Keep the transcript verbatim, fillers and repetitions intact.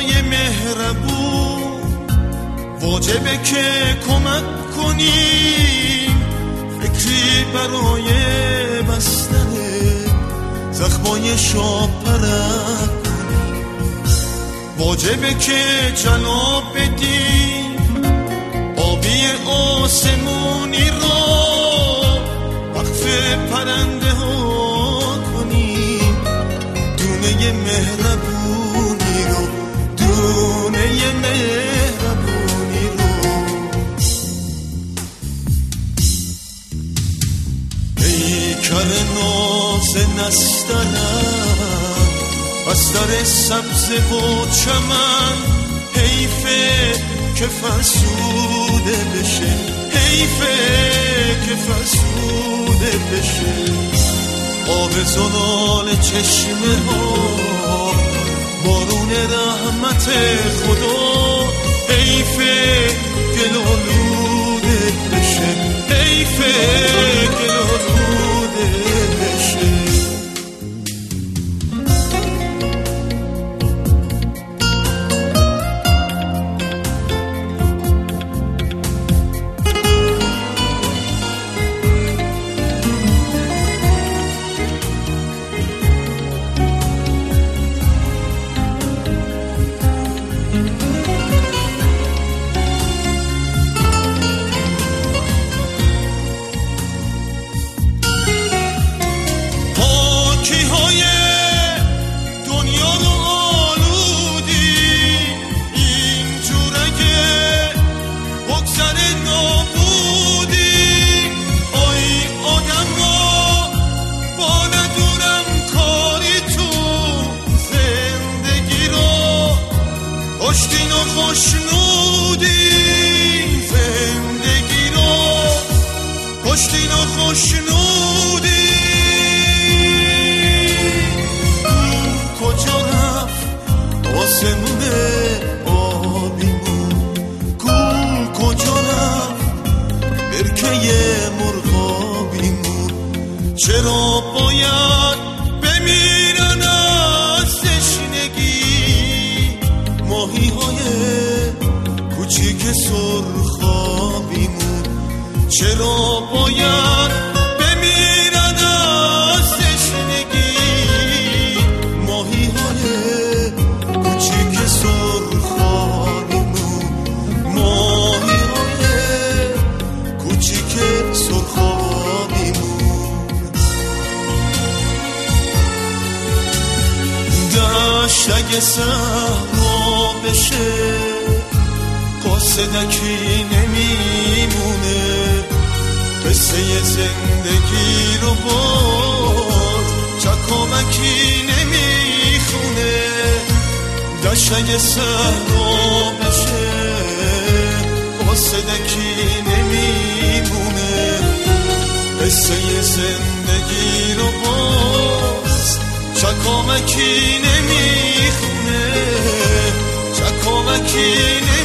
خدای مهربون واجبه که کمک کنیم، فکری برای بستن زخمای شاپرک کنیم. واجبه که جلاب بدیم آبی آسمونی رو وقف پرنده ها کنیم. دونه مهربونی رو دونه مهربونی رو پیکر ناز نسترم بستر سبز و چمن، حیفه که فرسوده بشه، حیفه که فرسوده بشه. آب زلال چشمه ها بارون رحمت خدا، حیفه گلالوده بشه، حیفه گلالوده بشه. کشتین و خوشنودی زندگی رو، کشتین و خوشنودی. کجا رفت آسمون آبیمون، گل کجا رفت برکه مرغابیمون. چرا باید بمیرن از تشنگی ماهی های کوچیک سرخابیمون؟ چرا باید بمیرن از تشنگی ماهی های کوچیک سرخابیمون؟ ماهی های کوچیک سرخابیمون. دشت اگه صحرا بشه قاصدکی نمیمونه، قصه زندگی رو باز چکامکی نمیخونه. دشت اگه صحرا بشه قاصدکی نمیمونه، قصه زندگی رو باز چکامکی نمیخونه، چکامکی نمیخونه.